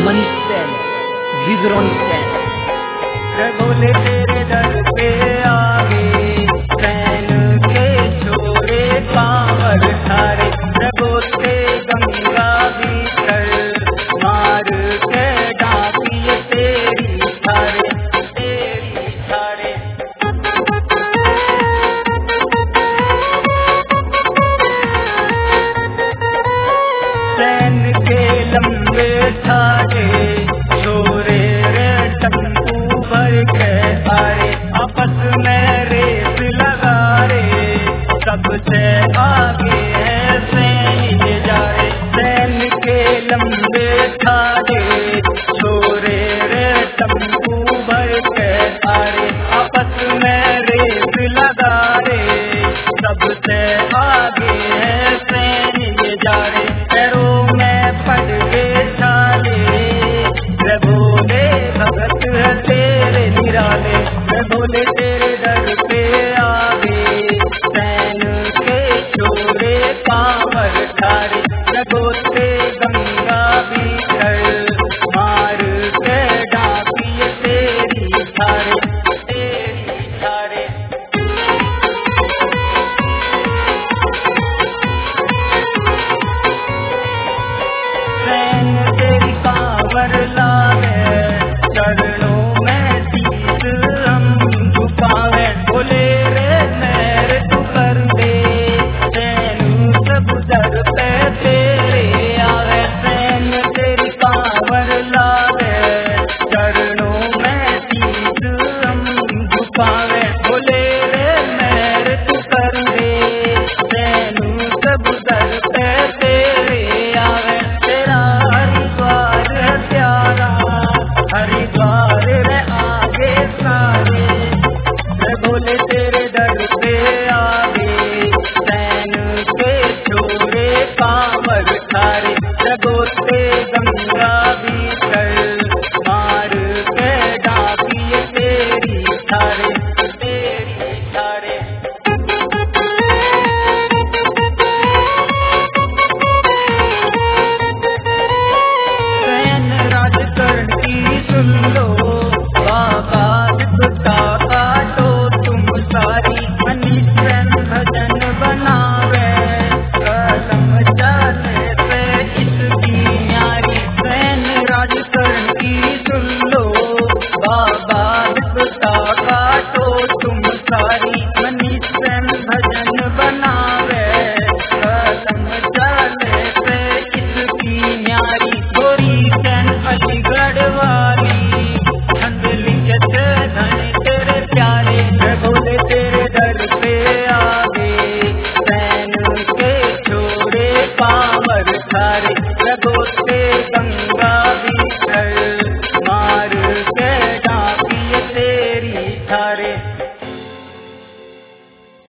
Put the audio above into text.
Manish San, विद्रोही San. बोले तेरे दर पे आगे सैन के छोरे कांवर थारे, बोलते गंगा भीतर मार के डाकिए तेरी थारे, तेरी थारे। सैन के लंबे थारे छोरे रे टंकू भर के आए, आपस में रेस लगा रे, सबसे आगे है सैन ये जा रे। सैन के लंबे थारे छोरे रे टंकू भर के आए, आपस में रेस लगा रे, सबसे आगे है सैन ये जा रे। पैरों में पड़ के छाले, बोले भगत है तेरे निराले, बोले तेरे दर पे आगे सैन के छोरे कांवर थारे, बोलते गंगा भीतर मार के डाकिए तेरी थारे, तेरी थारे। सैन तेरी कांवर लावे, चरणों में शीश हम झुकावे, बोले रे मेरे तू कर दे, सैन सब दर पे तेरे आवे। सैन तेरी कांवर लावे, चरणों में शीश हम झुकावे, बोले रे मेरे तू कर दे, सैन सब दर पे तेरे आवे। तेरा हरिद्वार है प्यारा, हरिद्वार रे आगे सारे, बोले तेरे दर पे आगे सैन के छोरे कांवर थारे, बोलते गंगा भीतर मार के डाकिए तेरी थारे, तेरी थारे। सैन राजकरण की सुन लो, बाबा दिखता काटो तुम सारी, मनीष सैन भजन बनावे, कलम चले पे इसकी न्यारी। सैन राजकरण की सुन लो, बाबा दिखता काटो तुम सारी, मनीष सैन भजन बनावे, कलम चले पे इसकी न्यारी। गोरी सैन अलीगढ़ वाली, धंधली के धन तेरे प्यारे, बोले तेरे दर पे आगे सैन के छोरे कांवर थारे।